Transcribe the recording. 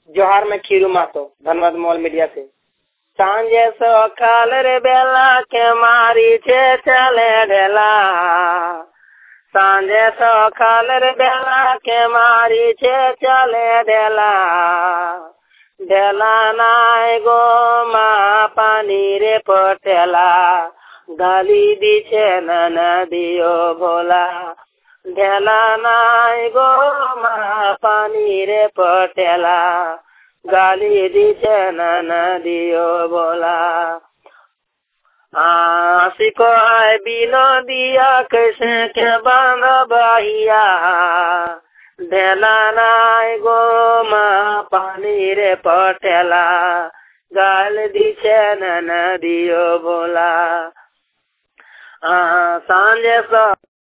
जोहार में Khiru Mahto Dhanbad mall media से। सांझे सकाल रे बेला के मारी छे चले ढेला, सांझे सकाल रे बेला के मारी छे चले ढेला। ढेला नाय गो मा पानी रे पटेला, गाली दीछे नदियो भोला। ढेला नाय गो मा पानी रे पटेला, गाली दीछे नदियो भोला। आशिको आय बिनो दिया कैसे के बांध बहिया। ढेला नाय गो मा पानी रे पटेला, गाल दीछे नदियो भोला। सांझे